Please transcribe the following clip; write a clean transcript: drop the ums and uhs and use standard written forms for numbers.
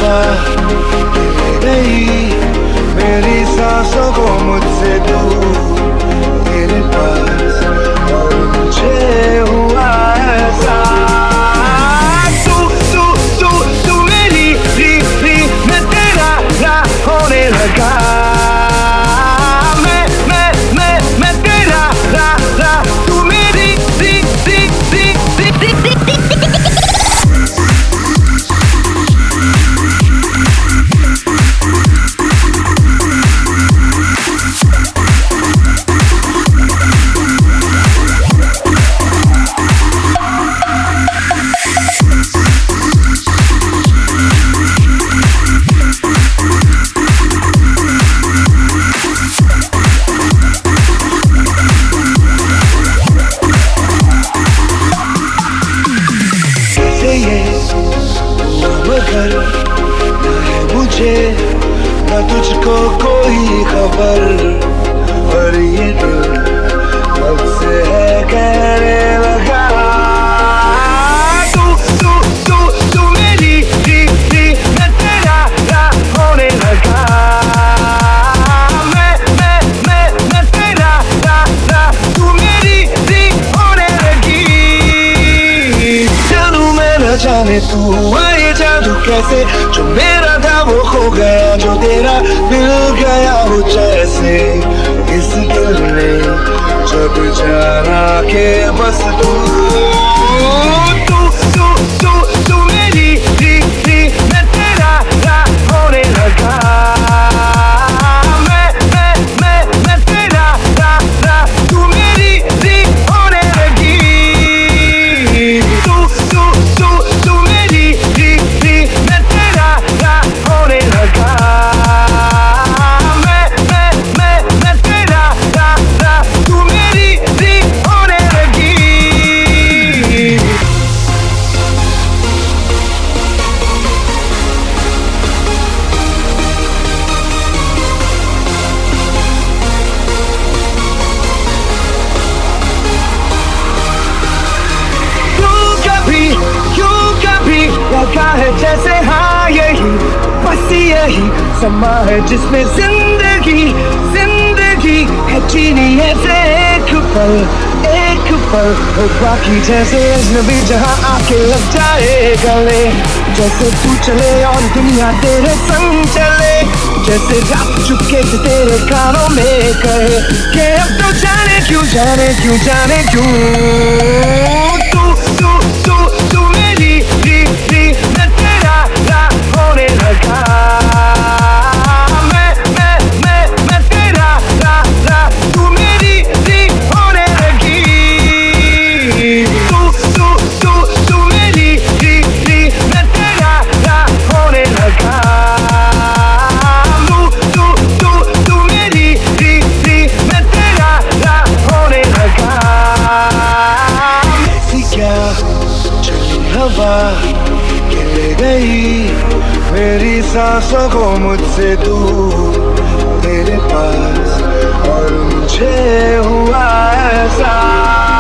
हवा ले गई मेरी सांसों को मुझसे दूर तेरे पास, और मुझे हुआ ऐसा तू तू तू तू मेरी मैं तेरा होने लगा, मैं तेरा तू मेरी मगर न है मुझे न तुझको कोई खबर, और ये दिल कब से है कहने लगा तू तू तू तू मेरी मैं तेरा होने लगा, मैं तेरा तू मेरी होने लगी। जानू मैं न जाने तू ये जादू कैसे, जो मेरा था वो खो गया, जो तेरा मिल गया वो जैसे इस दिल ने जब जाना के बस तू तू तू तू तू मेरी मैं तेरा होने लगा, मैं तेरा तू मेरी होने लगी, तू तू तू तू मेरी मैं तेरा होने लगा, मैं तेरा तू मेरी होने लगी। यूं कभी लगा है जैसे हाँ यही बस यही समा है जिसमें जिंदगी है जीनी ऐसे एक पल हो बाकी जैसे अजनबी जहाँ आके लग जाए गले, जैसे तू चले और दुनिया तेरे संग चले, जैसे रात चुपके से तेरे कानों में कहे कि अब तो जाने क्यों तू तू तू तू मेरी मैं तेरा होने लगा, मैं तेरा तू मेरी होने लगी, तू तू तू तू मेरी मैं तेरा होने लगा, तू तू तू मेरी मैं तेरा होने लगा। ऐसी क्या चली हवा के ले गई मेरी सांसों को मुझसे दूर तेरे पास, और मुझे हुआ ऐसा